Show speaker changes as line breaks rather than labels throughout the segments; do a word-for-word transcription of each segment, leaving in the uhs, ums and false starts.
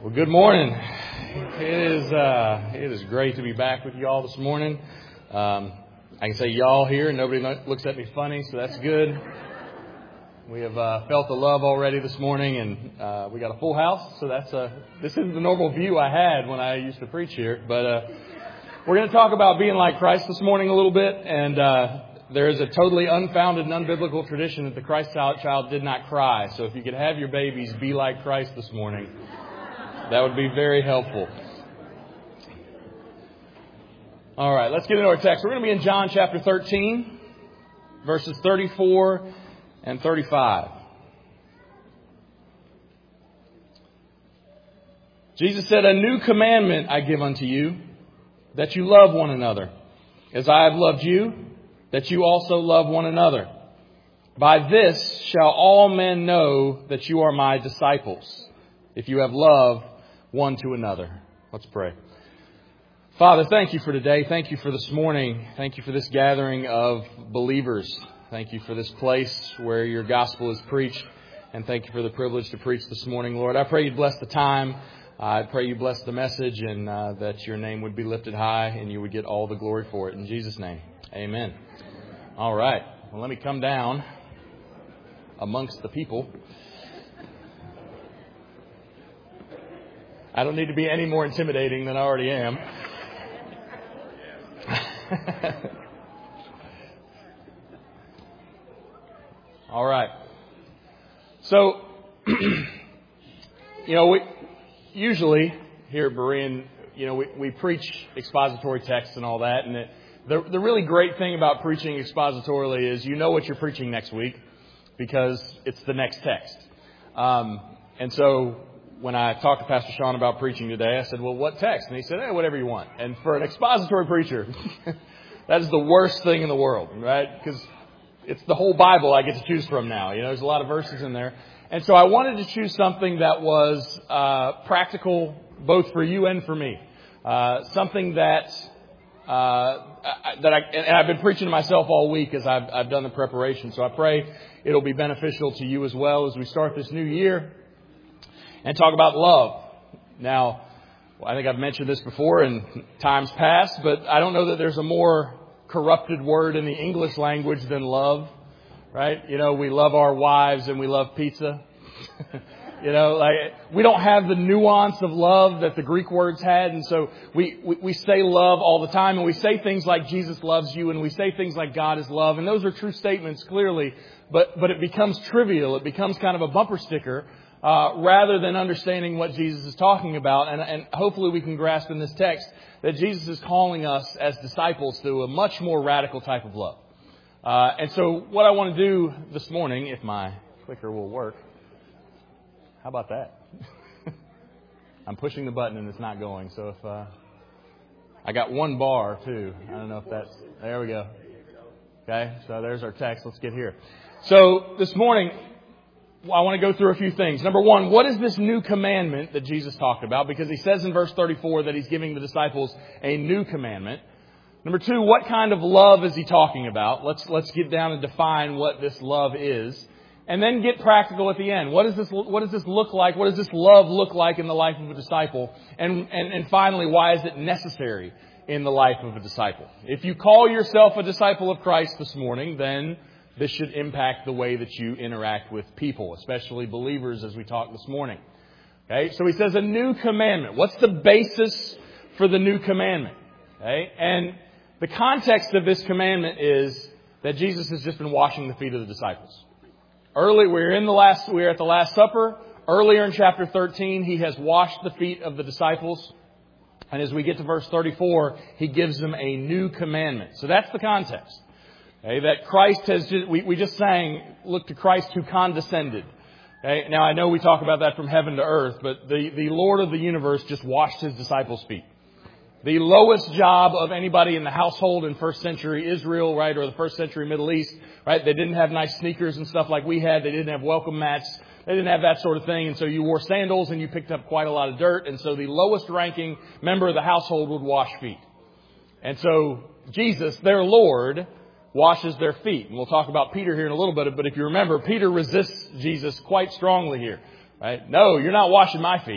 Well, good morning. It is uh, it is great to be back with you all this morning. Um, I can say y'all here, and nobody looks at me funny, so that's good. We have uh, felt the love already this morning, and uh, we got a full house. So that's uh, this isn't the normal view I had when I used to preach here, but uh, we're going to talk about being like Christ this morning a little bit, and uh, there is a totally unfounded and unbiblical tradition that the Christ child did not cry. So if you could have your babies be like Christ this morning, that would be very helpful. All right, let's get into our text. We're going to be in John chapter thirteen, verses thirty-four and thirty-five. Jesus said, "A new commandment I give unto you, that you love one another, as I have loved you, that you also love one another. By this shall all men know that you are my disciples, if you have love one to another." Let's pray. Father, thank you for today. Thank you for this morning. Thank you for this gathering of believers. Thank you for this place where your gospel is preached. And thank you for the privilege to preach this morning, Lord. I pray you bless the time. I pray you bless the message, and uh, that your name would be lifted high and you would get all the glory for it. In Jesus' name, amen. All right. Well, let me come down amongst the people. I don't need to be any more intimidating than I already am. All right. So, you know, we usually here at Berean, you know, we, we preach expository texts and all that. And it, the, the really great thing about preaching expositorily is you know what you're preaching next week because it's the next text. Um, and so when I talked to Pastor Sean about preaching today, I said, well, what text? And he said, hey, whatever you want. And for an expository preacher, that is the worst thing in the world, right? Because it's the whole Bible I get to choose from now. You know, there's a lot of verses in there. And so I wanted to choose something that was uh, practical both for you and for me. Uh, something that uh, that I and I've been preaching to myself all week as I've, I've done the preparation. So I pray it'll be beneficial to you as well as we start this new year and talk about love. Now, I think I've mentioned this before in times past, but I don't know that there's a more corrupted word in the English language than love, right? You know, we love our wives and we love pizza. You know, like we don't have the nuance of love that the Greek words had. And so we, we, we say love all the time, and we say things like Jesus loves you, and we say things like God is love. And those are true statements, clearly, but, but it becomes trivial. It becomes kind of a bumper sticker. Uh, rather than understanding what Jesus is talking about. And, and hopefully we can grasp in this text that Jesus is calling us as disciples to a much more radical type of love. Uh, and so what I want to do this morning, if my clicker will work, how about that? I'm pushing the button and it's not going. So if uh, I got one bar too. I don't know if that's, there we go. Okay, so there's our text. Let's get here. So this morning, I want to go through a few things. Number one, what is this new commandment that Jesus talked about? Because he says in verse thirty-four that he's giving the disciples a new commandment. Number two, what kind of love is he talking about? Let's let's get down and define what this love is. And then get practical at the end. What does this what does this look like? What does this love look like in the life of a disciple? And and, and finally, why is it necessary in the life of a disciple? If you call yourself a disciple of Christ this morning, then this should impact the way that you interact with people, especially believers, as we talked this morning. Okay, so he says a new commandment. What's the basis for the new commandment? Okay, and the context of this commandment is that Jesus has just been washing the feet of the disciples. Early, we're in the last, we're at the Last Supper. Earlier in chapter thirteen, he has washed the feet of the disciples. And as we get to verse thirty-four, he gives them a new commandment. So that's the context. Okay, that Christ has just, we, we just sang, look to Christ who condescended. Okay, now I know we talk about that from heaven to earth, but the, the Lord of the universe just washed his disciples' feet. The lowest job of anybody in the household in first century Israel, right, or the first century Middle East, right? They didn't have nice sneakers and stuff like we had. They didn't have welcome mats. They didn't have that sort of thing. And so you wore sandals and you picked up quite a lot of dirt. And so the lowest ranking member of the household would wash feet. And so Jesus, their Lord, washes their feet. And we'll talk about Peter here in a little bit. But if you remember, Peter resists Jesus quite strongly here. Right? No, you're not washing my feet.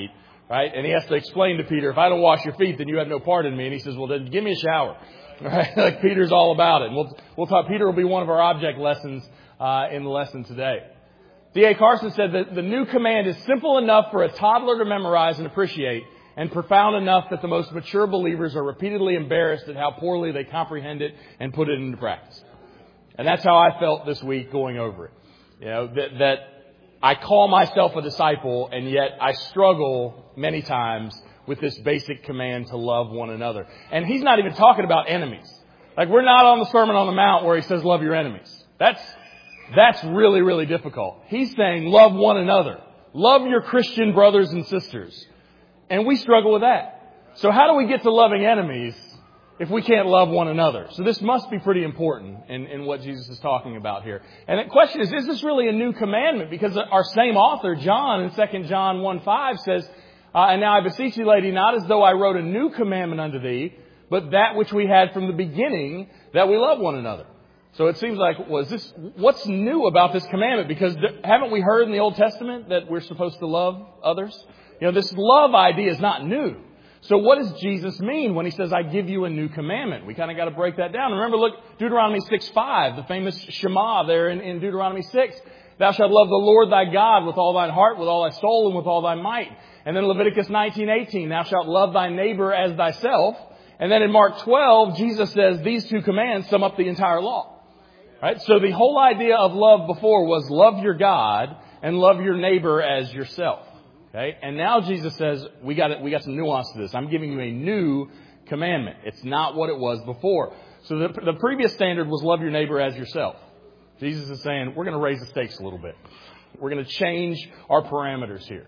right? And he has to explain to Peter, if I don't wash your feet, then you have no part in me. And he says, well, then give me a shower. Right? Like Peter's all about it. And we'll, we'll talk, Peter will be one of our object lessons uh, in the lesson today. D A Carson said that the new command is simple enough for a toddler to memorize and appreciate, and profound enough that the most mature believers are repeatedly embarrassed at how poorly they comprehend it and put it into practice. And that's how I felt this week going over it. You know, that, that I call myself a disciple, and yet I struggle many times with this basic command to love one another. And he's not even talking about enemies. Like, we're not on the Sermon on the Mount where he says love your enemies. That's, that's really, really difficult. He's saying love one another. Love your Christian brothers and sisters. And we struggle with that. So how do we get to loving enemies if we can't love one another? So this must be pretty important in, in what Jesus is talking about here. And the question is, is this really a new commandment? Because our same author, John, in Second John one five says, uh, and now I beseech you, lady, not as though I wrote a new commandment unto thee, but that which we had from the beginning, that we love one another. So it seems like, was this, what's new about this commandment? Because haven't we heard in the Old Testament that we're supposed to love others? You know, this love idea is not new. So what does Jesus mean when he says, I give you a new commandment? We kind of got to break that down. Remember, look, Deuteronomy six five, the famous Shema there in, in Deuteronomy six. Thou shalt love the Lord thy God with all thine heart, with all thy soul, and with all thy might. And then Leviticus nineteen eighteen, thou shalt love thy neighbor as thyself. And then in Mark twelve, Jesus says these two commands sum up the entire law. Right? So the whole idea of love before was love your God and love your neighbor as yourself. Okay? And now Jesus says, we got it, we got some nuance to this. I'm giving you a new commandment. It's not what it was before. So the, the previous standard was love your neighbor as yourself. Jesus is saying, we're going to raise the stakes a little bit. We're going to change our parameters here.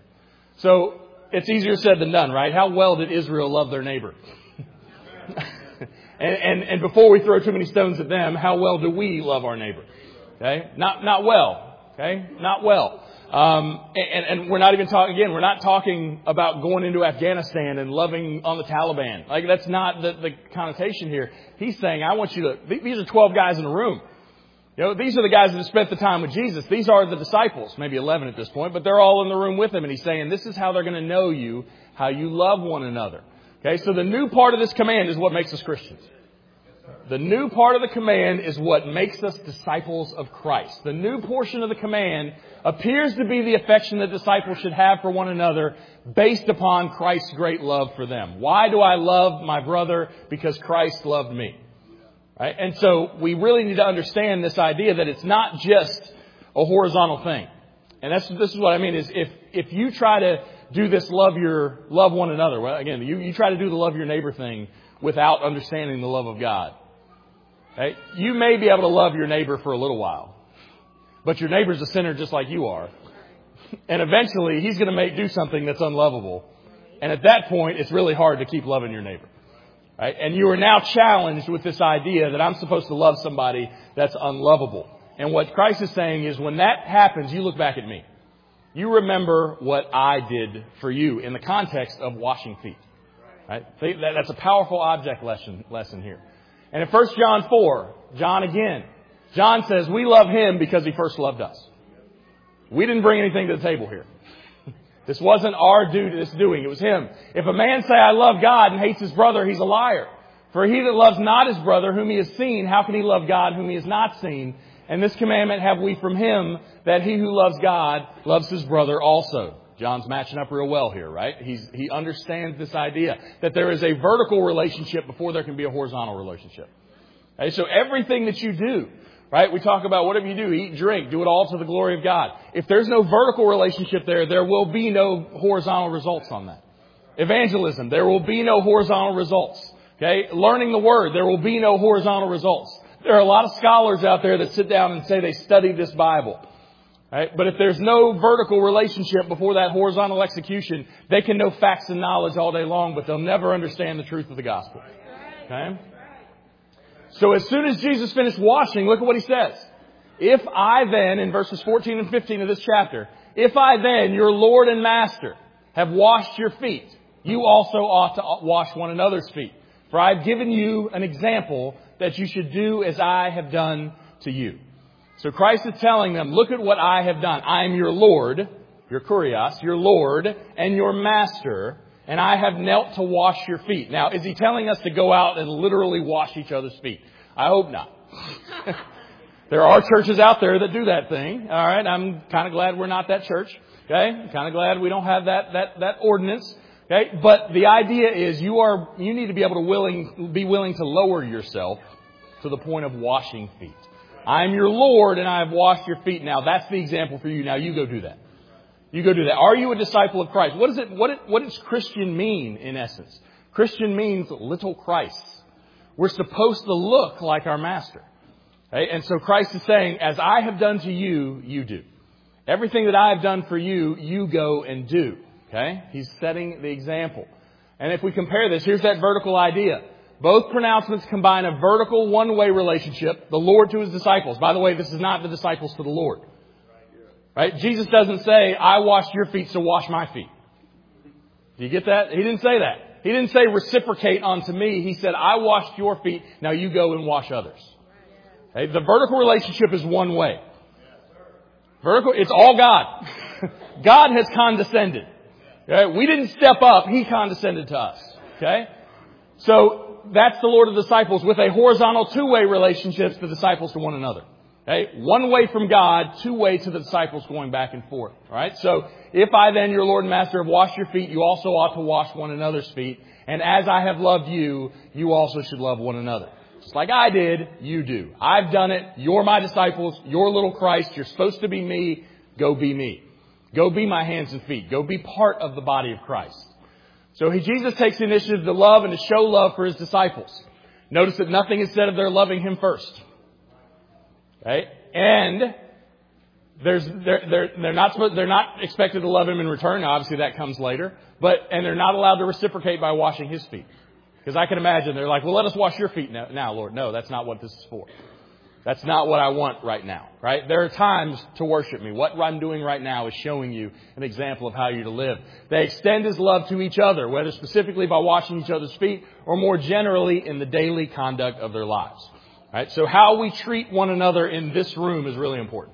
So it's easier said than done, right? How well did Israel love their neighbor? and, and, and before we throw too many stones at them, how well do we love our neighbor? Okay? Not, not well. Okay? Not well. Um, and, and we're not even talking, again, we're not talking about going into Afghanistan and loving on the Taliban. Like, that's not the, the connotation here. He's saying, I want you to, these are twelve guys in a room. You know, these are the guys that have spent the time with Jesus. These are the disciples, maybe eleven at this point, but they're all in the room with him. And he's saying, this is how they're going to know you, how you love one another. Okay, so the new part of this command is what makes us Christians. The new part of the command is what makes us disciples of Christ. The new portion of the command appears to be the affection that disciples should have for one another based upon Christ's great love for them. Why do I love my brother? Because Christ loved me. Right? And so we really need to understand this idea that it's not just a horizontal thing. And that's, this is what I mean is if, if you try to do this love your, love one another, well, again, you, you try to do the love your neighbor thing without understanding the love of God. Right? You may be able to love your neighbor for a little while, but your neighbor's a sinner just like you are. And eventually he's going to make do something that's unlovable. And at that point, it's really hard to keep loving your neighbor. Right? And you are now challenged with this idea that I'm supposed to love somebody that's unlovable. And what Christ is saying is when that happens, you look back at me. You remember what I did for you in the context of washing feet. Right? That's a powerful object lesson, lesson here. And in First John four, John again, John says we love him because he first loved us. We didn't bring anything to the table here. This wasn't our do this doing. It was him. If a man say, I love God and hates his brother, he's a liar. For he that loves not his brother whom he has seen, how can he love God whom he has not seen? And this commandment have we from him, that he who loves God loves his brother also. John's matching up real well here, right? He's, he understands this idea that there is a vertical relationship before there can be a horizontal relationship. Okay, so everything that you do, right? We talk about whatever you do, eat, drink, do it all to the glory of God. If there's no vertical relationship there, there will be no horizontal results on that. Evangelism, there will be no horizontal results. Okay, learning the word, there will be no horizontal results. There are a lot of scholars out there that sit down and say they studied this Bible. Right? But if there's no vertical relationship before that horizontal execution, they can know facts and knowledge all day long, but they'll never understand the truth of the gospel. Okay? So as soon as Jesus finished washing, look at what he says. If I then, in verses fourteen and fifteen of this chapter, if I then, your Lord and Master, have washed your feet, you also ought to wash one another's feet. For I have given you an example that you should do as I have done to you. So Christ is telling them, look at what I have done. I am your Lord. your kurios, your Lord and your master, and I have knelt to wash your feet. Now, is he telling us to go out and literally wash each other's feet? I hope not. There are churches out there that do that thing. All right. I'm kind of glad we're not that church. Okay. I'm kind of glad we don't have that, that, that ordinance. Okay. But the idea is you are, you need to be able to willing, be willing to lower yourself to the point of washing feet. I'm your Lord and I have washed your feet. Now that's the example for you. Now you go do that. You go do that. Are you a disciple of Christ? What is it, what, it, what does Christian mean in essence? Christian means little Christ. We're supposed to look like our master. Okay? And so Christ is saying, as I have done to you, you do. Everything that I have done for you, you go and do. Okay? He's setting the example. And if we compare this, here's that vertical idea. Both pronouncements combine a vertical one-way relationship, the Lord to his disciples. By the way, this is not the disciples to the Lord. Right? Jesus doesn't say, I washed your feet, so wash my feet. Do you get that? He didn't say that. He didn't say reciprocate unto me. He said, I washed your feet, now you go and wash others. Okay? The vertical relationship is one way. Vertical, it's all God. God has condescended. Okay? We didn't step up. He condescended to us. Okay? So that's the Lord of the disciples with a horizontal two-way relationship, the disciples to one another. Okay? One way from God, two way to the disciples going back and forth. All right? So if I then, your Lord and Master, have washed your feet, you also ought to wash one another's feet. And as I have loved you, you also should love one another. Just like I did, you do. I've done it. You're my disciples. You're little Christ. You're supposed to be me. Go be me. Go be my hands and feet. Go be part of the body of Christ. So he, Jesus takes the initiative to love and to show love for his disciples. Notice that nothing is said of their loving him first. Okay? And there's, they're, they're, they're not supposed, they're not expected to love him in return. Now, obviously that comes later, but, and they're not allowed to reciprocate by washing his feet. Because I can imagine they're like, well, let us wash your feet now, now, Lord. No, that's not what this is for. That's not what I want right now, right? There are times to worship me. What I'm doing right now is showing you an example of how you're to live. They extend his love to each other, whether specifically by washing each other's feet or more generally in the daily conduct of their lives. Right? So how we treat one another in this room is really important.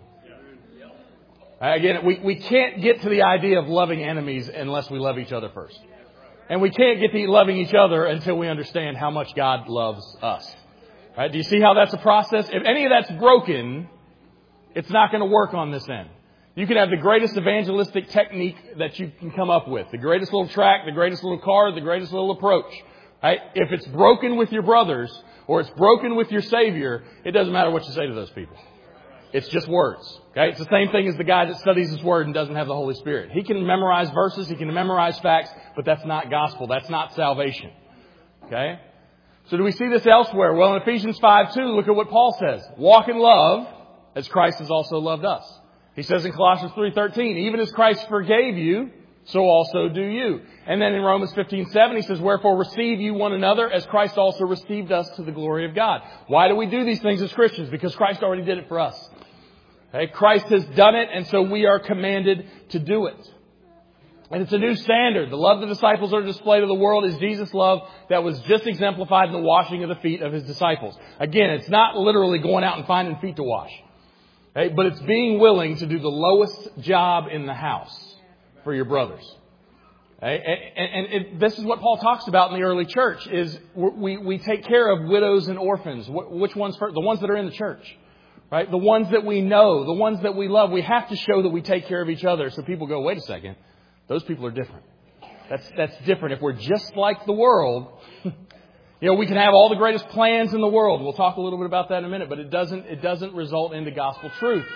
Again, we, we can't get to the idea of loving enemies unless we love each other first. And we can't get to loving each other until we understand how much God loves us. Right? Do you see how that's a process? If any of that's broken, it's not going to work on this end. You can have the greatest evangelistic technique that you can come up with. The greatest little track, the greatest little card, the greatest little approach. Right? If it's broken with your brothers or it's broken with your Savior, it doesn't matter what you say to those people. It's just words. Okay? It's the same thing as the guy that studies his word and doesn't have the Holy Spirit. He can memorize verses, he can memorize facts, but that's not gospel. That's not salvation. Okay? So do we see this elsewhere? Well, in Ephesians five two, look at what Paul says. Walk in love as Christ has also loved us. He says in Colossians three thirteen, even as Christ forgave you, so also do you. And then in Romans fifteen seven, he says, wherefore receive you one another as Christ also received us to the glory of God. Why do we do these things as Christians? Because Christ already did it for us. Okay? Christ has done it, and so we are commanded to do it. And it's a new standard. The love the disciples are displayed to the world is Jesus' love that was just exemplified in the washing of the feet of his disciples. Again, it's not literally going out and finding feet to wash. Okay? But it's being willing to do the lowest job in the house for your brothers. Okay? And, and, and it, this is what Paul talks about in the early church, is we, we take care of widows and orphans. Which ones first? The ones that are in the church. Right? The ones that we know, the ones that we love. We have to show that we take care of each other so people go, wait a second. Those people are different. That's that's different. If we're just like the world, you know, we can have all the greatest plans in the world. We'll talk a little bit about that in a minute, but it doesn't it doesn't result in the gospel truth.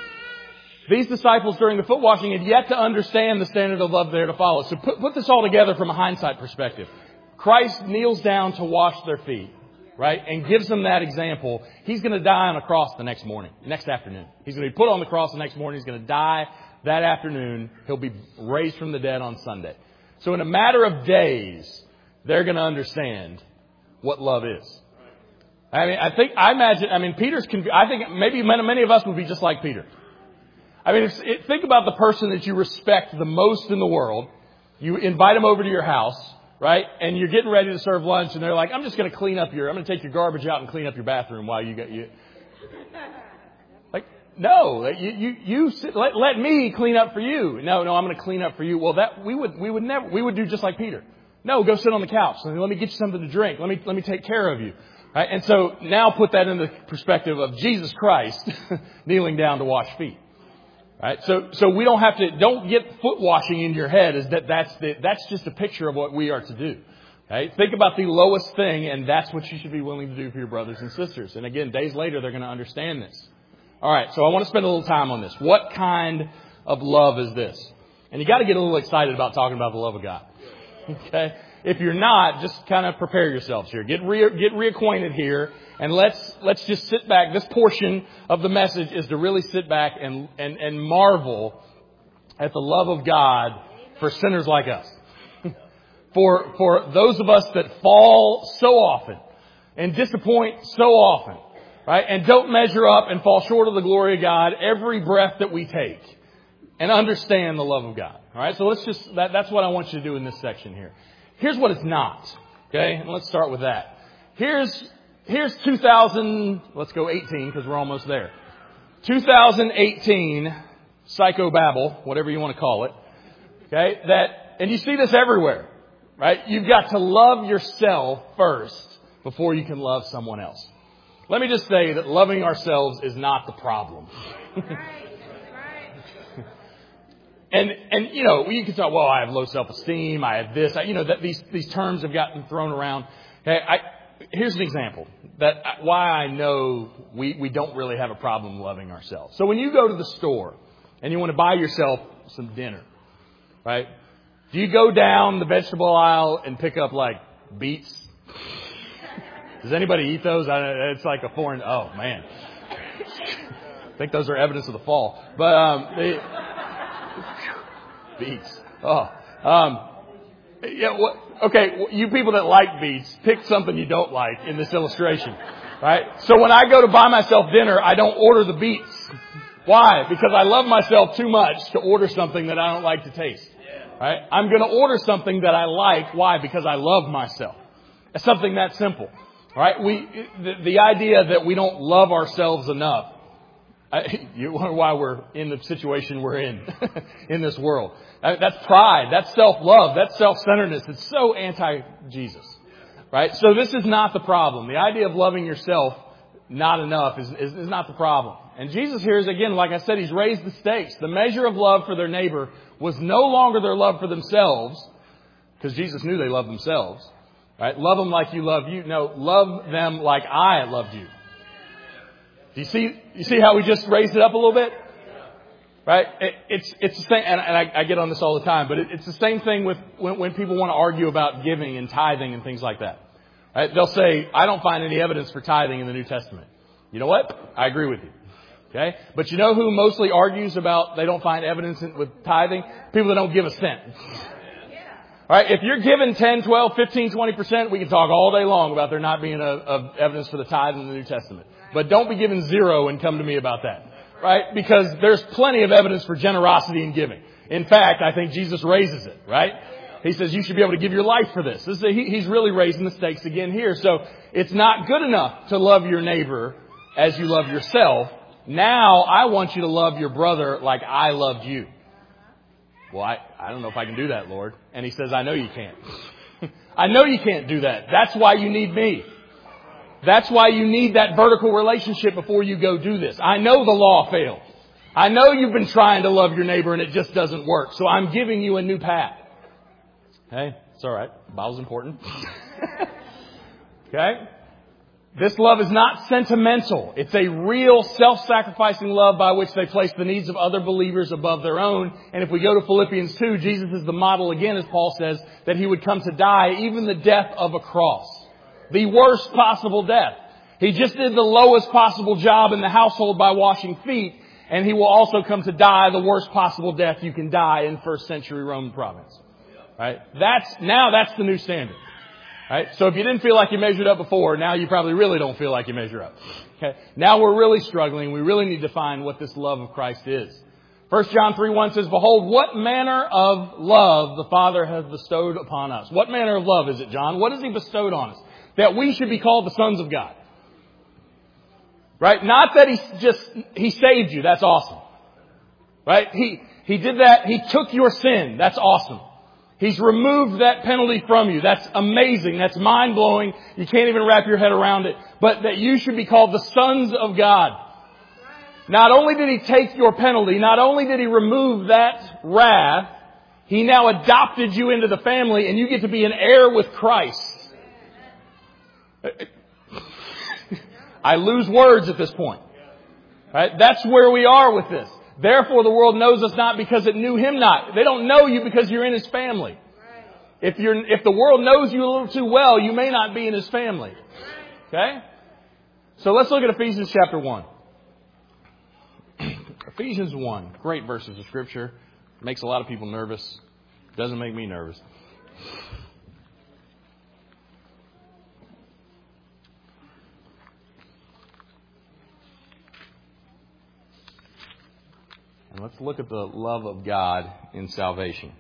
These disciples during the foot washing had yet to understand the standard of love they're to follow. So put, put this all together from a hindsight perspective. Christ kneels down to wash their feet, right? And gives them that example. He's going to die on a cross the next morning, next afternoon. He's going to be put on the cross the next morning. He's going to die that afternoon. He'll be raised from the dead on Sunday. So in a matter of days, they're going to understand what love is. I mean, I think, I imagine, I mean, Peter's, I think maybe many of us would be just like Peter. I mean, if, it, think about the person that you respect the most in the world. You invite them over to your house, right? And you're getting ready to serve lunch and they're like, I'm just going to clean up your, I'm going to take your garbage out and clean up your bathroom while you get you. Like, No, you, you, you sit, let, let me clean up for you. No, no, I'm going to clean up for you. Well, that, we would, we would never, we would do just like Peter. No, go sit on the couch. Let me get you something to drink. Let me, let me take care of you. Right? And so now put that in the perspective of Jesus Christ kneeling down to wash feet. Right? So, so we don't have to, don't get foot washing in your head as that that's the, that's just a picture of what we are to do. Right? Think about the lowest thing, and that's what you should be willing to do for your brothers and sisters. And again, days later, they're going to understand this. All right. So I want to spend a little time on this. What kind of love is this? And you got to get a little excited about talking about the love of God. Okay. If you're not, just kind of prepare yourselves here. Get re, get reacquainted here, and let's let's just sit back. This portion of the message is to really sit back and and, and marvel at the love of God for sinners like us. for for those of us that fall so often and disappoint so often, right? And don't measure up and fall short of the glory of God every breath that we take, and understand the love of God. All right. So let's just that, that's what I want you to do in this section here. Here's what it's not. Okay, and let's start with that. Here's here's two thousand. Let's go eighteen because we're almost there. two thousand eighteen psychobabble, whatever you want to call it. Okay, that and you see this everywhere, right? You've got to love yourself first before you can love someone else. Let me just say that loving ourselves is not the problem. And, and, you know, you can talk, well, I have low self-esteem. I have this, I, you know, that these, these terms have gotten thrown around. Okay. I, here's an example that why I know we, we don't really have a problem loving ourselves. So when you go to the store and you want to buy yourself some dinner, right? Do you go down the vegetable aisle and pick up like beets? Does anybody eat those? I, it's like a foreign, oh man. I think those are evidence of the fall, but, um, they, beets. Oh, um, yeah. What, okay, you people that like beets, pick something you don't like in this illustration, right? So when I go to buy myself dinner, I don't order the beets. Why? Because I love myself too much to order something that I don't like to taste. Right? I'm going to order something that I like. Why? Because I love myself. It's something that simple. Right? We the, the idea that we don't love ourselves enough. I, you wonder why we're in the situation we're in, in this world. I, that's pride. That's self-love. That's self-centeredness. It's so anti-Jesus. Right? So this is not the problem. The idea of loving yourself not enough is, is, is not the problem. And Jesus here is, again, like I said, He's raised the stakes. The measure of love for their neighbor was no longer their love for themselves, because Jesus knew they loved themselves. Right? Love them like you love you. No, love them like I loved you. Do you see, you see how we just raised it up a little bit? Right? It, it's, it's the same, and, and I, I get on this all the time, but it, it's the same thing with when, when people want to argue about giving and tithing and things like that. Right? They'll say, I don't find any evidence for tithing in the New Testament. You know what? I agree with you. Okay? But you know who mostly argues about they don't find evidence with tithing? People that don't give a cent. All right, if you're giving ten, twelve, fifteen, twenty percent, we can talk all day long about there not being a, a evidence for the tithe in the New Testament. But don't be giving zero and come to me about that. Right? Because there's plenty of evidence for generosity in giving. In fact, I think Jesus raises it, right? He says you should be able to give your life for this. this is a, he, he's really raising the stakes again here. So it's not good enough to love your neighbor as you love yourself. Now I want you to love your brother like I loved you. Well, I, I don't know if I can do that, Lord. And He says, I know you can't. I know you can't do that. That's why you need me. That's why you need that vertical relationship before you go do this. I know the law failed. I know you've been trying to love your neighbor and it just doesn't work. So I'm giving you a new path. Hey, it's all right. The Bible's important. Okay? This love is not sentimental. It's a real self-sacrificing love by which they place the needs of other believers above their own. And if we go to Philippians two, Jesus is the model again, as Paul says, that He would come to die, even the death of a cross. The worst possible death. He just did the lowest possible job in the household by washing feet. And He will also come to die the worst possible death you can die in first century Roman province. Right? That's, now that's the new standard. Right? So if you didn't feel like you measured up before, now you probably really don't feel like you measure up. Okay? Now we're really struggling. We really need to find what this love of Christ is. First John three one says, behold, what manner of love the Father has bestowed upon us. What manner of love is it, John? What has He bestowed on us? That we should be called the sons of God. Right? Not that He just, He saved you. That's awesome. Right? He, He did that. He took your sin. That's awesome. He's removed that penalty from you. That's amazing. That's mind-blowing. You can't even wrap your head around it. But that you should be called the sons of God. Not only did He take your penalty, not only did He remove that wrath, He now adopted you into the family and you get to be an heir with Christ. I lose words at this point. Right? That's where we are with this. Therefore, the world knows us not because it knew Him not. They don't know you because you're in His family. If you're, if the world knows you a little too well, you may not be in His family. Okay? So let's look at Ephesians chapter one. Ephesians one. Great verses of Scripture. Makes a lot of people nervous. Doesn't make me nervous. And let's look at the love of God in salvation.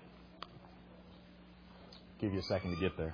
Give you a second to get there.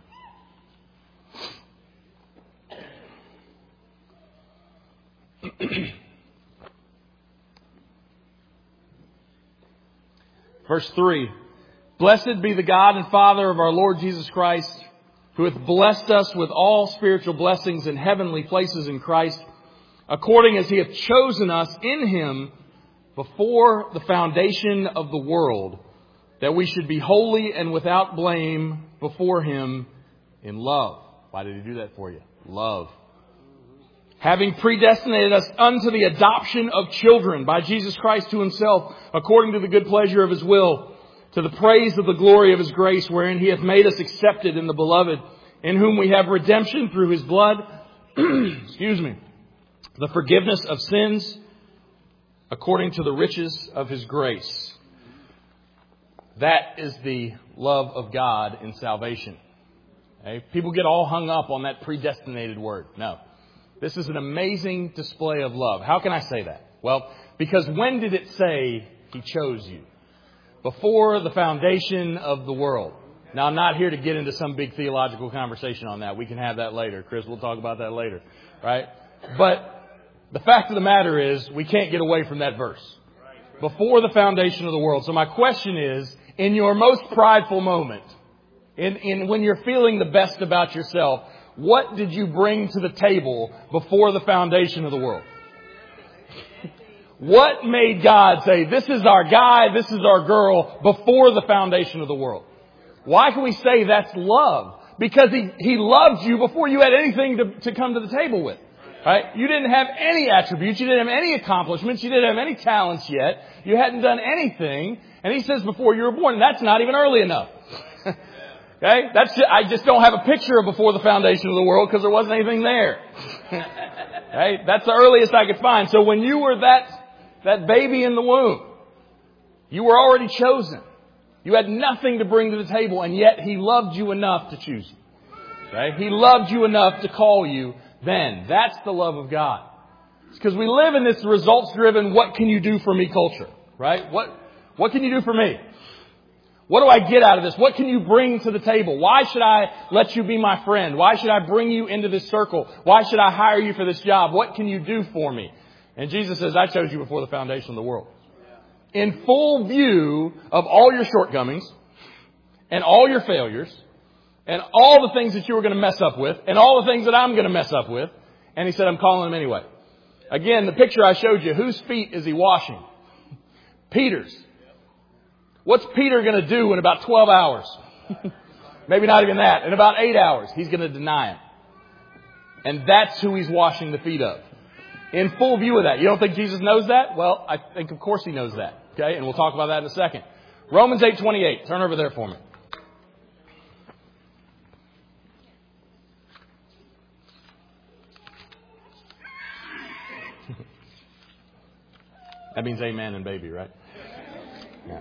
Verse three. Blessed be the God and Father of our Lord Jesus Christ, who hath blessed us with all spiritual blessings in heavenly places in Christ, according as He hath chosen us in Him before the foundation of the world, that we should be holy and without blame before Him in love. Why did He do that for you? Love. Having predestinated us unto the adoption of children by Jesus Christ to Himself, according to the good pleasure of His will, to the praise of the glory of His grace, wherein He hath made us accepted in the Beloved, in whom we have redemption through His blood, excuse me, the forgiveness of sins, according to the riches of His grace. That is the love of God in salvation. Okay? People get all hung up on that predestinated word. No. This is an amazing display of love. How can I say that? Well, because when did it say He chose you? Before the foundation of the world. Now, I'm not here to get into some big theological conversation on that. We can have that later. Chris will talk about that later. Right? But the fact of the matter is, we can't get away from that verse. Before the foundation of the world. So my question is, in your most prideful moment, in, in when you're feeling the best about yourself, what did you bring to the table before the foundation of the world? What made God say, this is our guy, this is our girl, before the foundation of the world? Why can we say that's love? Because He, he loved you before you had anything to, to come to the table with. Right? You didn't have any attributes. You didn't have any accomplishments. You didn't have any talents yet. You hadn't done anything. And He says before you were born, that's not even early enough. Okay? That's just, I just don't have a picture of before the foundation of the world because there wasn't anything there. Right? That's the earliest I could find. So when you were that that baby in the womb, you were already chosen. You had nothing to bring to the table, and yet He loved you enough to choose you. Okay? He loved you enough to call you then. That's the love of God. It's because we live in this results-driven, what can you do for me culture, right? What, what can you do for me? What do I get out of this? What can you bring to the table? Why should I let you be my friend? Why should I bring you into this circle? Why should I hire you for this job? What can you do for me? And Jesus says, I chose you before the foundation of the world. In full view of all your shortcomings and all your failures and all the things that you were going to mess up with and all the things that I'm going to mess up with. And He said, I'm calling them anyway. Again, the picture I showed you, whose feet is He washing? Peter's. What's Peter going to do in about twelve hours? Maybe not even that. In about eight hours, he's going to deny Him. And that's who He's washing the feet of. In full view of that. You don't think Jesus knows that? Well, I think of course He knows that. Okay, and we'll talk about that in a second. Romans eight twenty-eight. Turn over there for me. That means amen and baby, right? Yeah.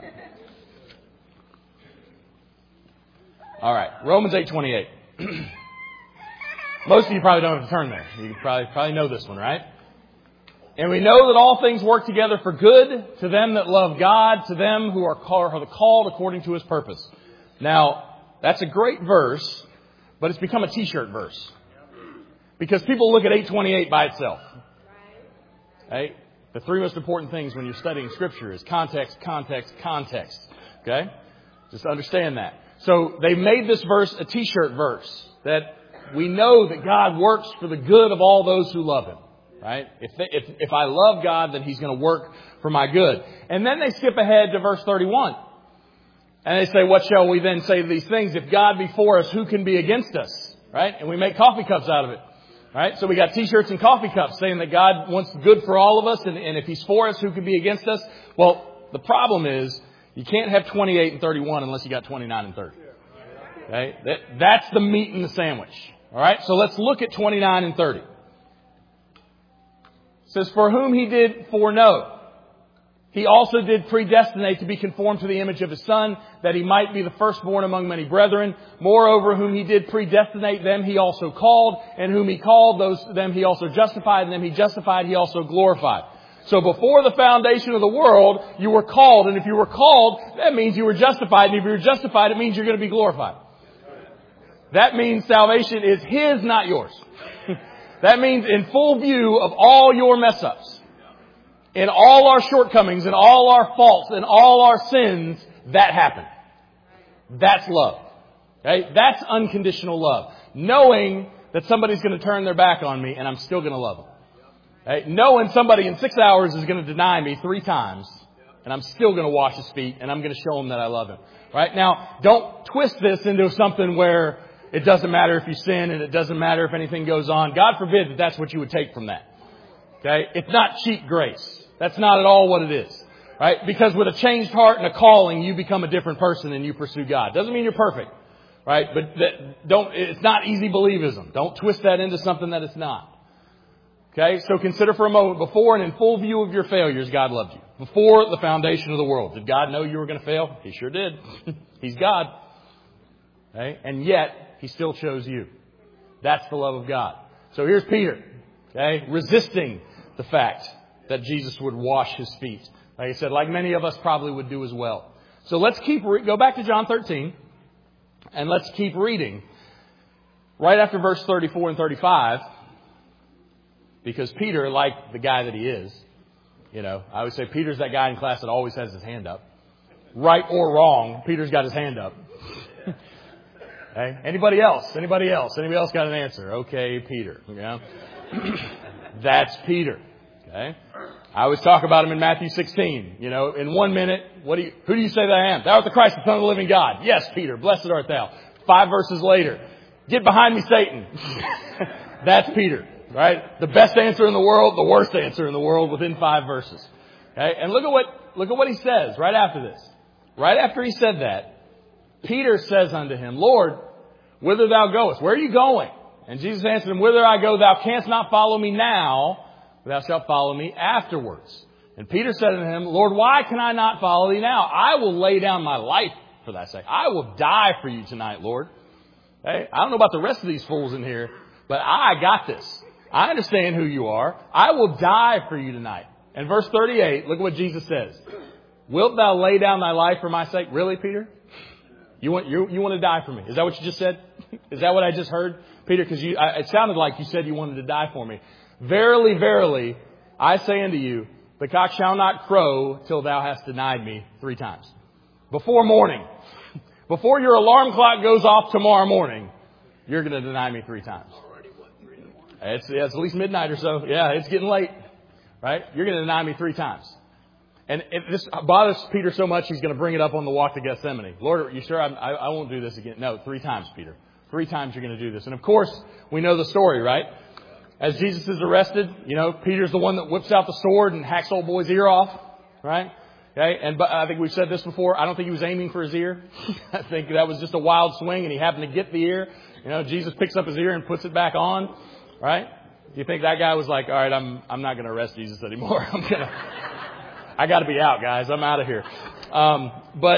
All right, Romans eight twenty-eight. Most of you probably don't have to turn there. You probably probably know this one, right? And we know that all things work together for good to them that love God, to them who are called according to His purpose. Now, that's a great verse, but it's become a T-shirt verse. Because people look at eight twenty-eight by itself. Right? The three most important things when you're studying Scripture is context, context, context. Okay? Just understand that. So they made this verse a t-shirt verse, that we know that God works for the good of all those who love Him. Right? If, they, if if I love God, then He's going to work for my good. And then they skip ahead to verse thirty-one. And they say, what shall we then say to these things? If God be for us, who can be against us? Right? And we make coffee cups out of it. Right? So we got t-shirts and coffee cups saying that God wants good for all of us. And, and if He's for us, who can be against us? Well, the problem is you can't have twenty-eight and thirty-one unless you got twenty-nine and thirty. Okay? That, that's the meat in the sandwich. All right? So let's look at twenty-nine and thirty. It says, for whom He did foreknow, He also did predestinate to be conformed to the image of His Son, that He might be the firstborn among many brethren. Moreover, whom He did predestinate, them He also called. And whom He called, those them He also justified. And them He justified, He also glorified. So before the foundation of the world, you were called. And if you were called, that means you were justified. And if you were justified, it means you're going to be glorified. That means salvation is His, not yours. That means in full view of all your mess-ups, in all our shortcomings, in all our faults, in all our sins, that happened. That's love. Okay? That's unconditional love. Knowing that somebody's going to turn their back on me and I'm still going to love them. Okay? Knowing somebody in six hours is going to deny me three times and I'm still going to wash his feet and I'm going to show him that I love him. Right? Now, don't twist this into something where it doesn't matter if you sin and it doesn't matter if anything goes on. God forbid that that's what you would take from that. Okay? It's not cheap grace. That's not at all what it is. Right? Because with a changed heart and a calling, you become a different person and you pursue God. Doesn't mean you're perfect. Right? But that, don't, it's not easy believism. Don't twist that into something that it's not. Okay? So consider for a moment, before and in full view of your failures, God loved you. Before the foundation of the world. Did God know you were going to fail? He sure did. He's God. Okay? And yet, He still chose you. That's the love of God. So here's Peter. Okay? Resisting the fact that Jesus would wash his feet. Like I said, like many of us probably would do as well. So let's keep, re- go back to John thirteen. And let's keep reading. Right after verse thirty-four and thirty-five. Because Peter, like the guy that he is, you know, I always say Peter's that guy in class that always has his hand up. Right or wrong, Peter's got his hand up. Okay. Anybody else? Anybody else? Anybody else got an answer? Okay, Peter. Yeah. That's Peter. Okay. I always talk about him in Matthew sixteen. You know, in one minute, what do you, who do you say that I am? Thou art the Christ, the Son of the living God. Yes, Peter. Blessed art thou. Five verses later, get behind me, Satan. That's Peter. Right? The best answer in the world, the worst answer in the world within five verses. Okay. And look at what, look at what he says right after this. Right after he said that, Peter says unto him, Lord, whither thou goest? Where are you going? And Jesus answered him, whither I go, thou canst not follow me now, but thou shalt follow me afterwards. And Peter said unto him, Lord, why can I not follow thee now? I will lay down my life for thy sake. I will die for you tonight, Lord. Hey, I don't know about the rest of these fools in here, but I got this. I understand who you are. I will die for you tonight. And verse thirty-eight, look at what Jesus says. Wilt thou lay down thy life for my sake? Really, Peter? You want you, you want to die for me? Is that what you just said? Is that what I just heard, Peter? Because you, I, it sounded like you said you wanted to die for me. Verily, verily, I say unto you, the cock shall not crow till thou hast denied me three times. Before morning, before your alarm clock goes off tomorrow morning, you're going to deny me three times. It's, yeah, it's at least midnight or so. Yeah, it's getting late, right? You're going to deny me three times. And if this bothers Peter so much, he's going to bring it up on the walk to Gethsemane. Lord, are you sure I, I, I won't do this again? No, three times, Peter. Three times you're going to do this. And of course, we know the story, right? As Jesus is arrested, you know, Peter's the one that whips out the sword and hacks old boy's ear off, right? Okay, and but I think we've said this before. I don't think he was aiming for his ear. I think that was just a wild swing, and he happened to get the ear. You know, Jesus picks up his ear and puts it back on, right? Do you think that guy was like, all right, I'm I'm not going to arrest Jesus anymore. I'm gonna, I got to be out, guys. I'm out of here. Um, but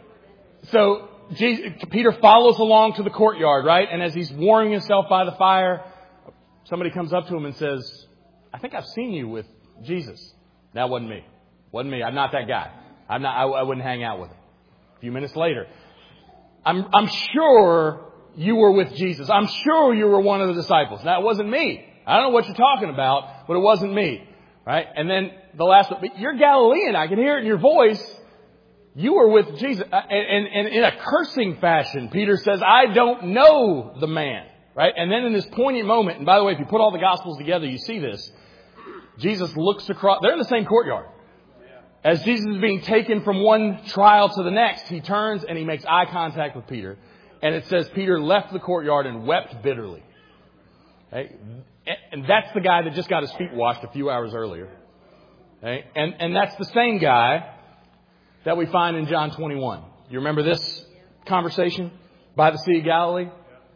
so Jesus, Peter follows along to the courtyard, right? And as he's warming himself by the fire, somebody comes up to him and says, I think I've seen you with Jesus. That wasn't me. Wasn't me. I'm not that guy. I'm not. I, I wouldn't hang out with him. A few minutes later, I'm I'm sure you were with Jesus. I'm sure you were one of the disciples. Now, it wasn't me. I don't know what you're talking about, but it wasn't me. Right? And then the last one, but you're Galilean. I can hear it in your voice. You were with Jesus. And, and, and in a cursing fashion, Peter says, I don't know the man. Right? And then in this poignant moment, and by the way, if you put all the Gospels together, you see this. Jesus looks across. They're in the same courtyard. As Jesus is being taken from one trial to the next, he turns and he makes eye contact with Peter. And it says Peter left the courtyard and wept bitterly. Okay? And that's the guy that just got his feet washed a few hours earlier. Okay? And, and that's the same guy that we find in John twenty-one. You remember this conversation by the Sea of Galilee?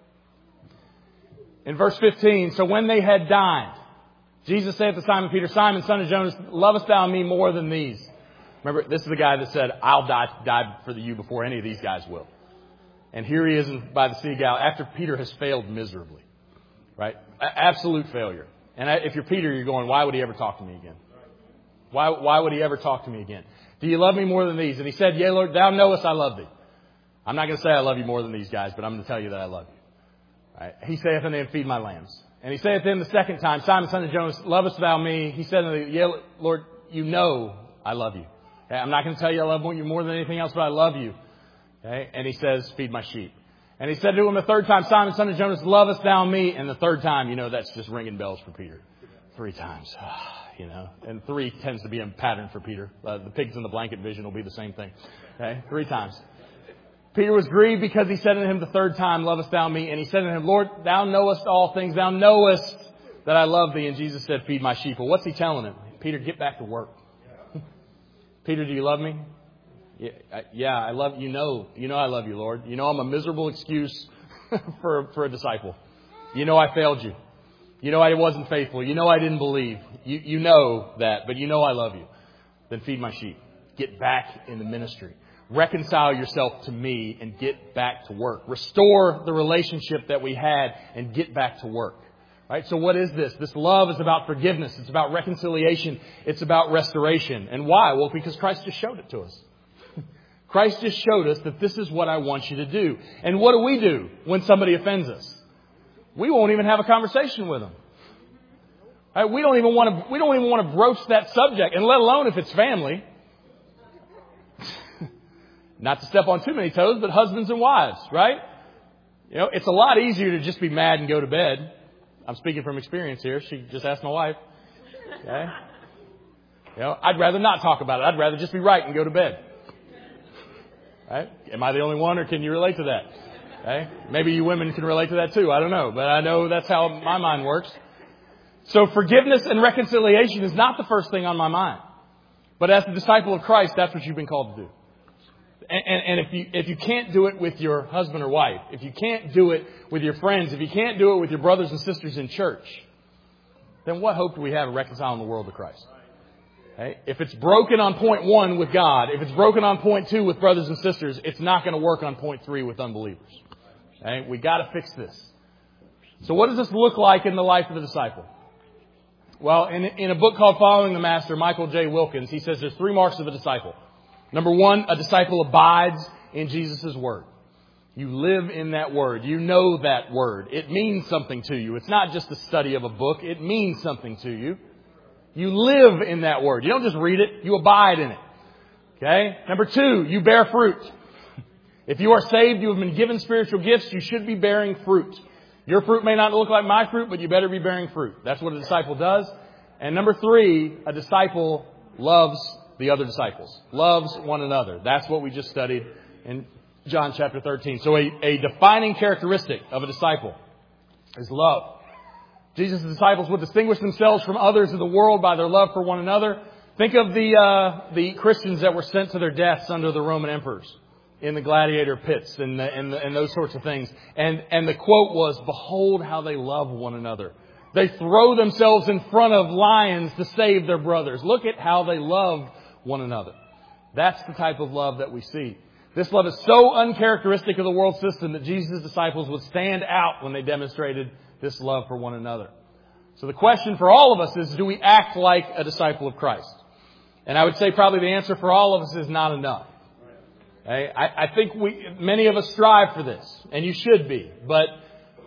In verse fifteen, so when they had dined, Jesus said to Simon Peter, Simon, son of Jonas, lovest thou me more than these? Remember, this is the guy that said, I'll die, die for you before any of these guys will. And here he is by the Sea of Galilee after Peter has failed miserably. Right? A- absolute failure. And if you're Peter, you're going, why would he ever talk to me again? Why, why would he ever talk to me again? Do you love me more than these? And he said, yea, Lord, thou knowest I love thee. I'm not going to say I love you more than these guys, but I'm going to tell you that I love you. Right? He saith unto them, feed my lambs. And he saith to him the second time, Simon, son of Jonas, lovest thou me? He said unto him, yea, Lord, you know I love you. Okay? I'm not going to tell you I love you more than anything else, but I love you. Okay? And he says, feed my sheep. And he said to him the third time, Simon, son of Jonas, lovest thou me? And the third time, you know, that's just ringing bells for Peter. Three times. You know, and three tends to be a pattern for Peter. Uh, the pigs in the blanket vision will be the same thing. Okay, three times. Peter was grieved because he said unto him the third time, lovest thou me? And he said unto him, Lord, thou knowest all things. Thou knowest that I love thee. And Jesus said, feed my sheep. Well, what's he telling him? Peter, get back to work. Peter, do you love me? Yeah, I, yeah, I love you. Know, you know I love you, Lord. You know I'm a miserable excuse for, for a disciple. You know I failed you. You know I wasn't faithful. You know I didn't believe. You, you know that, but you know I love you. Then feed my sheep. Get back in the ministry. Reconcile yourself to me and get back to work. Restore the relationship that we had and get back to work. Right? So what is this? This love is about forgiveness. It's about reconciliation. It's about restoration. And why? Well, because Christ just showed it to us. Christ just showed us that this is what I want you to do. And what do we do when somebody offends us? We won't even have a conversation with them. Right? We don't even want to. We don't even want to broach that subject, and let alone if it's family. Not to step on too many toes, but husbands and wives, right? You know, it's a lot easier to just be mad and go to bed. I'm speaking from experience here. She just asked my wife. Okay. You know, I'd rather not talk about it. I'd rather just be right and go to bed. Right? Am I the only one, or can you relate to that? Okay. Maybe you women can relate to that too. I don't know. But I know that's how my mind works. So forgiveness and reconciliation is not the first thing on my mind. But as a disciple of Christ, that's what you've been called to do. And, and, and if you if you can't do it with your husband or wife, if you can't do it with your friends, if you can't do it with your brothers and sisters in church, then what hope do we have of reconciling the world to Christ? Okay? If it's broken on point one with God, if it's broken on point two with brothers and sisters, it's not going to work on point three with unbelievers. Okay? We got to fix this. So what does this look like in the life of the disciple? Well, in, in a book called Following the Master, Michael J. Wilkins, he says there's three marks of a disciple. Number one, a disciple abides in Jesus' word. You live in that word. You know that word. It means something to you. It's not just the study of a book. It means something to you. You live in that word. You don't just read it. You abide in it. Okay? Number two, you bear fruit. If you are saved, you have been given spiritual gifts. You should be bearing fruit. Your fruit may not look like my fruit, but you better be bearing fruit. That's what a disciple does. And number three, a disciple loves the other disciples. Loves one another. That's what we just studied in John chapter thirteen. So a, a defining characteristic of a disciple is love. Jesus' disciples would distinguish themselves from others of the world by their love for one another. Think of the uh, the Christians that were sent to their deaths under the Roman emperors in the gladiator pits and the, and, the, and those sorts of things. And and the quote was, "Behold how they love one another. They throw themselves in front of lions to save their brothers. Look at how they love one another." That's the type of love that we see. This love is so uncharacteristic of the world system that Jesus' disciples would stand out when they demonstrated this love for one another. So the question for all of us is, do we act like a disciple of Christ? And I would say probably the answer for all of us is not enough. Okay? I, I think we, many of us strive for this, and you should be. But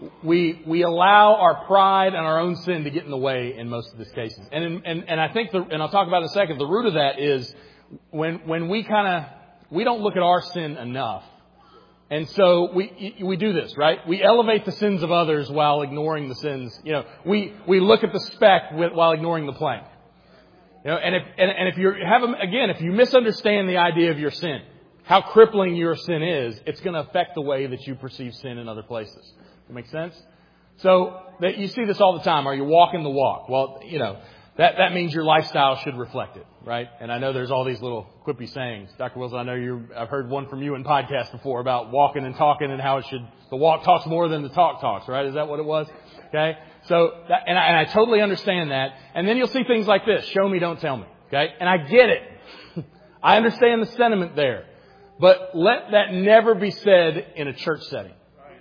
we we allow our pride and our own sin to get in the way in most of these cases. And in, and and I think, the, and I'll talk about it in a second, the root of that is when when we kind of, we don't look at our sin enough. And so we we do this, right? We elevate the sins of others while ignoring the sins. You know, we, we look at the speck while ignoring the plank. You know, and if and, and if you have again, if you misunderstand the idea of your sin, how crippling your sin is, it's going to affect the way that you perceive sin in other places. That make sense? So that you see this all the time. Are you walking the walk? Well, you know, that that means your lifestyle should reflect it. Right? And I know there's all these little quippy sayings. Doctor Wilson, I know you, I've heard one from you in podcasts before about walking and talking and how it should, the walk talks more than the talk talks, right? Is that what it was? Okay. So, that, and, I, and I totally understand that. And then you'll see things like this. Show me, don't tell me. Okay. And I get it. I understand the sentiment there. But let that never be said in a church setting.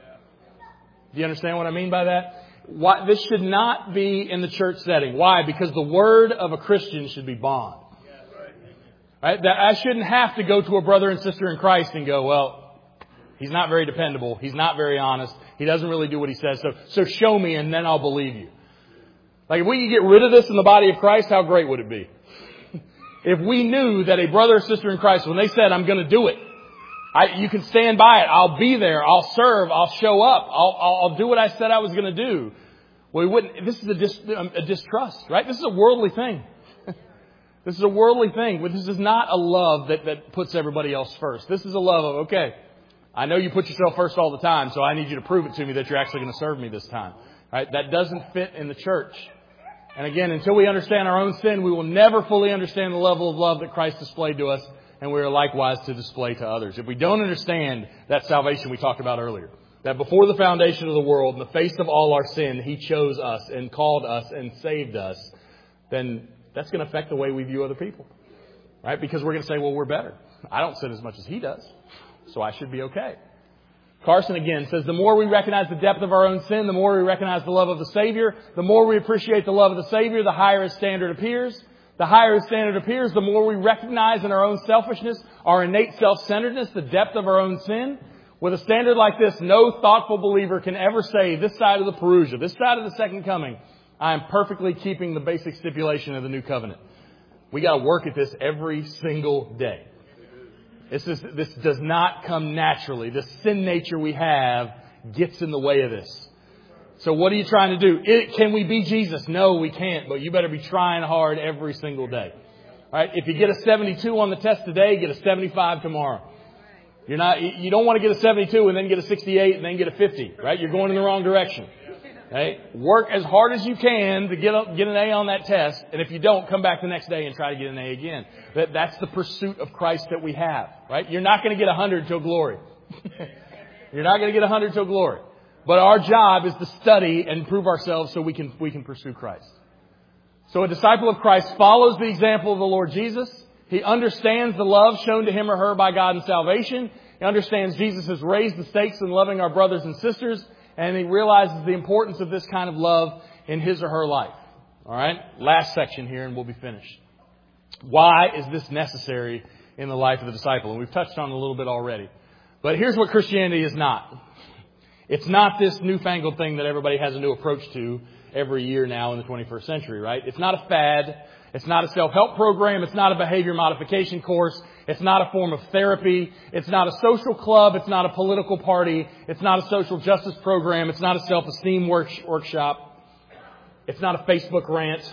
Do you understand what I mean by that? Why, this should not be in the church setting. Why? Because the word of a Christian should be bond. Right? That I shouldn't have to go to a brother and sister in Christ and go, well, he's not very dependable. He's not very honest. He doesn't really do what he says. So, so show me and then I'll believe you. Like if we could get rid of this in the body of Christ, how great would it be? If we knew that a brother or sister in Christ, when they said, I'm going to do it, I, you can stand by it. I'll be there. I'll serve. I'll show up. I'll, I'll, I'll do what I said I was going to do. Well, we wouldn't. This is a, dis, a distrust, right? This is a worldly thing. This is a worldly thing. This is not a love that, that puts everybody else first. This is a love of, okay, I know you put yourself first all the time, so I need you to prove it to me that you're actually going to serve me this time. Right? That doesn't fit in the church. And again, until we understand our own sin, we will never fully understand the level of love that Christ displayed to us, and we are likewise to display to others. If we don't understand that salvation we talked about earlier, that before the foundation of the world, in the face of all our sin, He chose us and called us and saved us, then that's going to affect the way we view other people. Right? Because we're going to say, well, we're better. I don't sin as much as he does, so I should be okay. Carson again says, the more we recognize the depth of our own sin, the more we recognize the love of the Savior. The more we appreciate the love of the Savior, the higher His standard appears. The higher His standard appears, the more we recognize in our own selfishness, our innate self-centeredness, the depth of our own sin. With a standard like this, no thoughtful believer can ever say, this side of the Parousia, this side of the second coming, I am perfectly keeping the basic stipulation of the new covenant. We got to work at this every single day. This is, this does not come naturally. The sin nature we have gets in the way of this. So what are you trying to do? It, can we be Jesus? No, we can't. But you better be trying hard every single day. All right? If you get a seventy-two on the test today, get a seventy-five tomorrow. You're not. You don't want to get a seventy-two and then get a sixty-eight and then get a fifty. Right? You're going in the wrong direction. Okay? Work as hard as you can to get a, get an A on that test. And if you don't, come back the next day and try to get an A again. That, that's the pursuit of Christ that we have. Right? You're not going to get a hundred till glory. You're not going to get a hundred till glory. But our job is to study and prove ourselves so we can we can pursue Christ. So a disciple of Christ follows the example of the Lord Jesus. He understands the love shown to him or her by God in salvation. He understands Jesus has raised the stakes in loving our brothers and sisters. And he realizes the importance of this kind of love in his or her life. All right? Last section here and we'll be finished. Why is this necessary in the life of the disciple? And we've touched on it a little bit already. But here's what Christianity is not. It's not this newfangled thing that everybody has a new approach to every year now in the twenty-first century, right? It's not a fad. It's not a self-help program. It's not a behavior modification course. It's not a form of therapy. It's not a social club. It's not a political party. It's not a social justice program. It's not a self-esteem work- workshop. It's not a Facebook rant.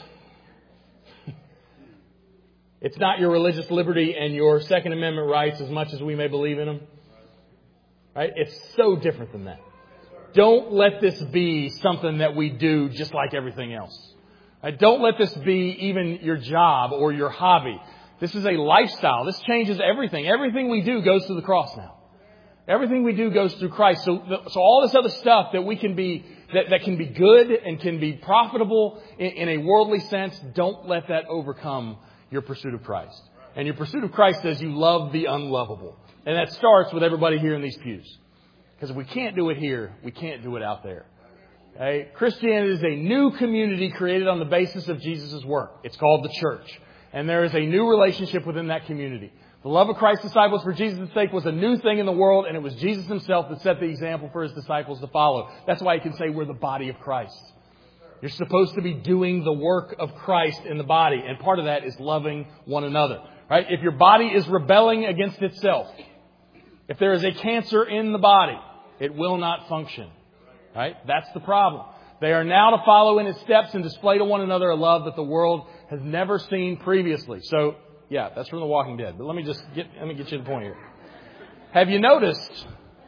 It's not your religious liberty and your Second Amendment rights as much as we may believe in them. Right? It's so different than that. Don't let this be something that we do just like everything else. Right? Don't let this be even your job or your hobby. This is a lifestyle. This changes everything. Everything we do goes to the cross now. Everything we do goes through Christ. So, so all this other stuff that we can be, that, that can be good and can be profitable in, in a worldly sense, don't let that overcome your pursuit of Christ. And your pursuit of Christ says you love the unlovable. And that starts with everybody here in these pews. Because if we can't do it here, we can't do it out there. Okay? Christianity is a new community created on the basis of Jesus' work. It's called the church. And there is a new relationship within that community. The love of Christ's disciples for Jesus' sake was a new thing in the world, and it was Jesus himself that set the example for his disciples to follow. That's why he can say we're the body of Christ. You're supposed to be doing the work of Christ in the body, and part of that is loving one another. Right? If your body is rebelling against itself, if there is a cancer in the body, it will not function. Right? That's the problem. They are now to follow in his steps and display to one another a love that the world has never seen previously. So, yeah, that's from The Walking Dead. But let me just get, let me get you to the point here. Have you noticed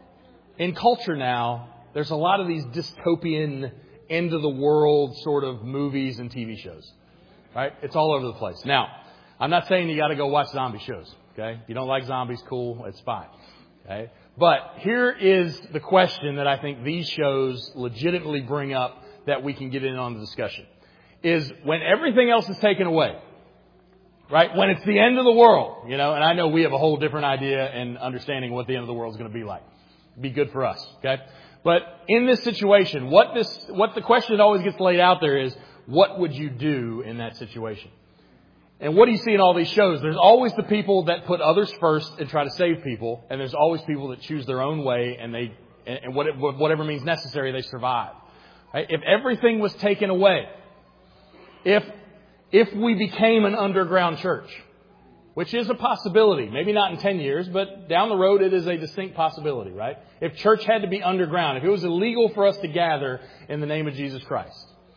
in culture now, there's a lot of these dystopian, end of the world sort of movies and T V shows. Right? It's all over the place. Now, I'm not saying you got to go watch zombie shows. Okay? If you don't like zombies, cool, it's fine. Okay? But here is the question that I think these shows legitimately bring up that we can get in on the discussion. Is when everything else is taken away, right? When it's the end of the world, you know, and I know we have a whole different idea and understanding what the end of the world is going to be like. Be good for us, okay? But in this situation, what this, what the question that always gets laid out there is, what would you do in that situation? And what do you see in all these shows? There's always the people that put others first and try to save people. And there's always people that choose their own way and they, and whatever means necessary, they survive. Right? If everything was taken away, if, if we became an underground church, which is a possibility, maybe not in ten years, but down the road it is a distinct possibility, right? If church had to be underground, if it was illegal for us to gather in the name of Jesus Christ,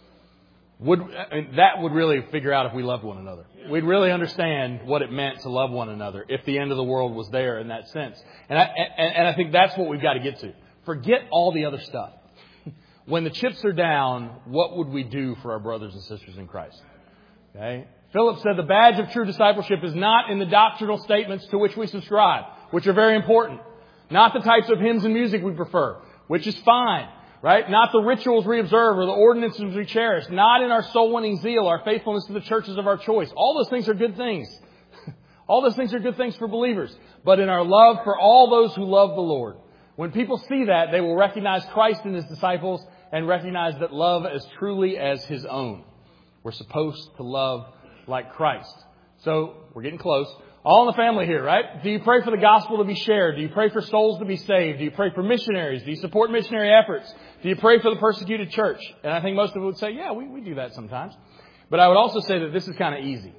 Would I mean, that would really figure out if we loved one another. We'd really understand what it meant to love one another if the end of the world was there in that sense. And I, and, and I think that's what we've got to get to. Forget all the other stuff. When the chips are down, what would we do for our brothers and sisters in Christ? Okay. Philip said the badge of true discipleship is not in the doctrinal statements to which we subscribe, which are very important. Not the types of hymns and music we prefer, which is fine. Right? Not the rituals we observe or the ordinances we cherish. Not in our soul-winning zeal, our faithfulness to the churches of our choice. All those things are good things. All those things are good things for believers. But in our love for all those who love the Lord. When people see that, they will recognize Christ in his disciples and recognize that love as truly as his own. We're supposed to love like Christ. So, we're getting close. All in the family here, right? Do you pray for the gospel to be shared? Do you pray for souls to be saved? Do you pray for missionaries? Do you support missionary efforts? Do you pray for the persecuted church? And I think most of them would say, yeah, we, we do that sometimes. But I would also say that this is kind of easy.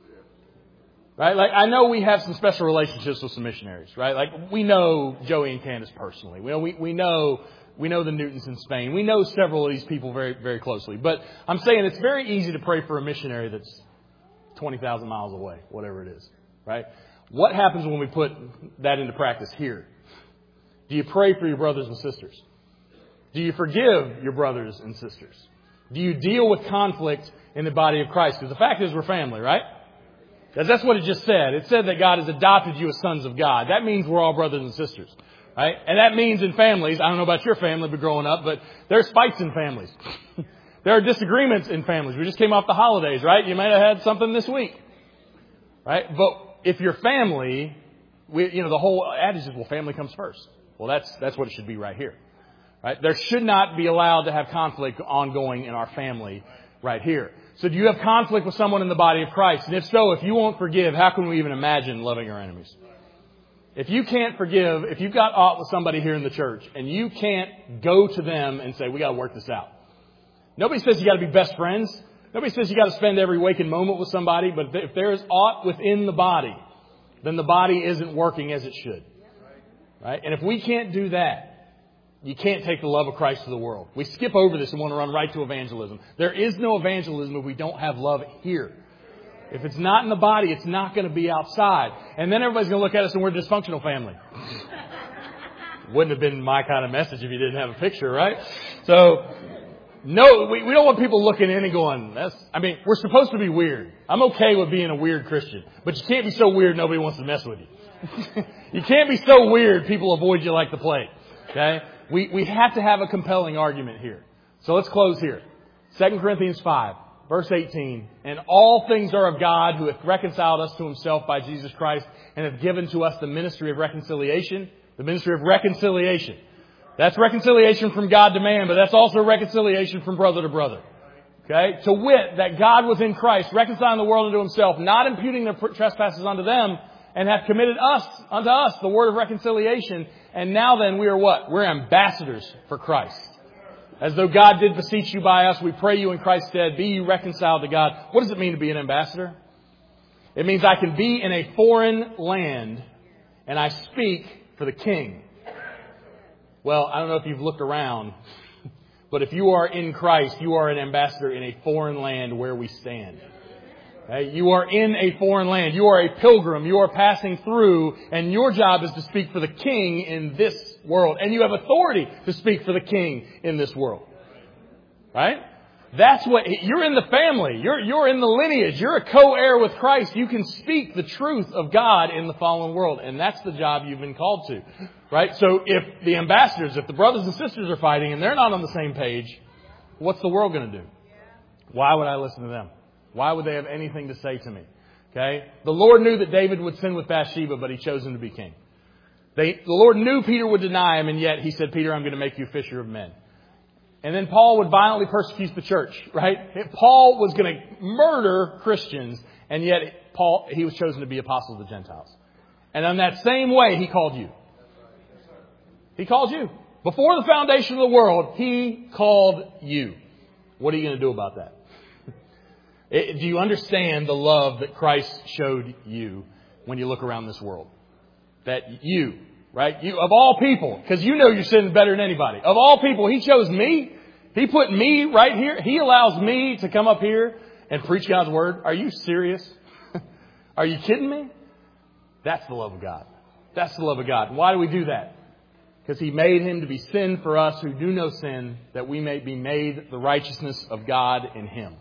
Right? Like, I know we have some special relationships with some missionaries, right? Like, we know Joey and Candace personally. We know, we, we know, we know the Newtons in Spain. We know several of these people very, very closely. But I'm saying it's very easy to pray for a missionary that's twenty thousand miles away, whatever it is. Right? What happens when we put that into practice here? Do you pray for your brothers and sisters? Do you forgive your brothers and sisters? Do you deal with conflict in the body of Christ? Because the fact is we're family, right? Because that's what it just said. It said that God has adopted you as sons of God. That means we're all brothers and sisters. Right? And that means in families, I don't know about your family but growing up, but there's fights in families. There are disagreements in families. We just came off the holidays, right? You might have had something this week. Right? But if your family, we, you know, the whole adage is, well, family comes first. Well, that's that's what it should be right here. Right? There should not be allowed to have conflict ongoing in our family right here. So do you have conflict with someone in the body of Christ? And if so, if you won't forgive, how can we even imagine loving our enemies? If you can't forgive, if you've got aught with somebody here in the church and you can't go to them and say, we got to work this out. Nobody says you got to be best friends. Nobody says you got to spend every waking moment with somebody, but if there is aught within the body, then the body isn't working as it should. Right? And if we can't do that, you can't take the love of Christ to the world. We skip over this and want to run right to evangelism. There is no evangelism if we don't have love here. If it's not in the body, it's not going to be outside. And then everybody's going to look at us and we're a dysfunctional family. Wouldn't have been my kind of message if you didn't have a picture, right? So, no, we, we don't want people looking in and going, that's, I mean, we're supposed to be weird. I'm okay with being a weird Christian, but you can't be so weird nobody wants to mess with you. You can't be so weird people avoid you like the plague. Okay? We, we have to have a compelling argument here. So let's close here. Second Corinthians five, verse eighteen. And all things are of God, who hath reconciled us to himself by Jesus Christ, and hath given to us the ministry of reconciliation. The ministry of reconciliation. That's reconciliation from God to man, but that's also reconciliation from brother to brother. Okay? To wit, that God was in Christ, reconciling the world unto himself, not imputing their trespasses unto them, and hath committed us unto us the word of reconciliation. And now then we are what? We're ambassadors for Christ. As though God did beseech you by us, we pray you in Christ's stead, be you reconciled to God. What does it mean to be an ambassador? It means I can be in a foreign land and I speak for the King. Well, I don't know if you've looked around, but if you are in Christ, you are an ambassador in a foreign land where we stand. Okay? You are in a foreign land. You are a pilgrim. You are passing through, and your job is to speak for the King in this world. And you have authority to speak for the King in this world. Right? That's what, you're in the family. You're, you're in the lineage. You're a co-heir with Christ. You can speak the truth of God in the fallen world. And that's the job you've been called to. Right? So if the ambassadors, if the brothers and sisters are fighting and they're not on the same page, what's the world going to do? Why would I listen to them? Why would they have anything to say to me? Okay? The Lord knew that David would sin with Bathsheba, but he chose him to be king. They, the Lord knew Peter would deny him, and yet he said, Peter, I'm going to make you a fisher of men. And then Paul would violently persecute the church, right? Paul was going to murder Christians, and yet Paul, he was chosen to be apostle to the Gentiles. And in that same way, he called you. He called you. Before the foundation of the world, he called you. What are you going to do about that? Do you understand the love that Christ showed you when you look around this world? That you, right? You, of all people, because you know you're sinning better than anybody. Of all people, He chose me. He put me right here. He allows me to come up here and preach God's Word. Are you serious? Are you kidding me? That's the love of God. That's the love of God. Why do we do that? Because He made Him to be sin for us who do no sin, that we may be made the righteousness of God in Him.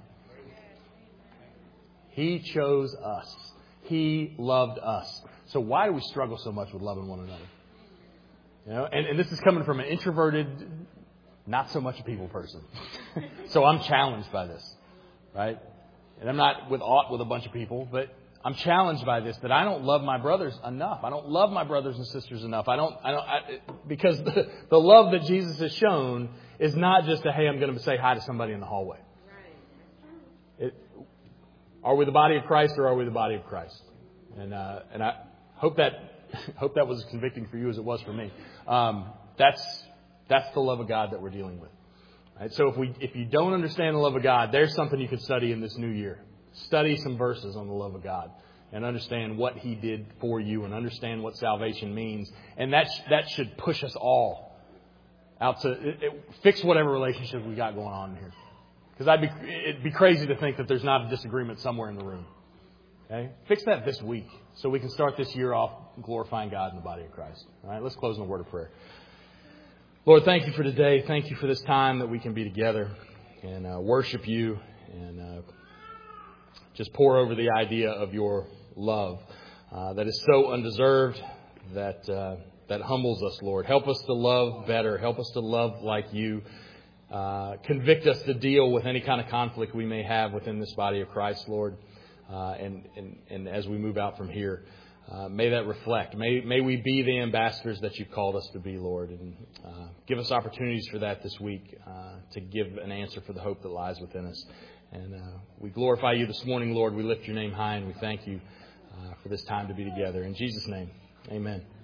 He chose us. He loved us. So why do we struggle so much with loving one another? You know, and, and this is coming from an introverted, not so much a people person. So I'm challenged by this, right? And I'm not with aught with a bunch of people, but I'm challenged by this, that I don't love my brothers enough. I don't love my brothers and sisters enough. I don't, I don't, I, because the, the love that Jesus has shown is not just a, hey, I'm going to say hi to somebody in the hallway. It, are we the body of Christ, or are we the body of Christ? And uh, and I hope that hope that was as convicting for you as it was for me. Um, that's that's the love of God that we're dealing with. Right? So if we if you don't understand the love of God, there's something you could study in this new year. Study some verses on the love of God and understand what He did for you and understand what salvation means. And that sh- that should push us all out to it, it, fix whatever relationship we got going on here. Because I'd be it'd be crazy to think that there's not a disagreement somewhere in the room. Okay? Fix that this week so we can start this year off glorifying God in the body of Christ. All right, let's close in a word of prayer. Lord, thank you for today. Thank you for this time that we can be together and uh, worship you and uh, just pour over the idea of your love uh, that is so undeserved, that uh, that humbles us, Lord. Help us to love better. Help us to love like you. Uh, convict us to deal with any kind of conflict we may have within this body of Christ, Lord. Uh, and, and, and as we move out from here, uh, may that reflect. May, may we be the ambassadors that you've called us to be, Lord. And uh, give us opportunities for that this week, uh, to give an answer for the hope that lies within us. And uh, we glorify you this morning, Lord. We lift your name high and we thank you uh, for this time to be together. In Jesus' name, amen.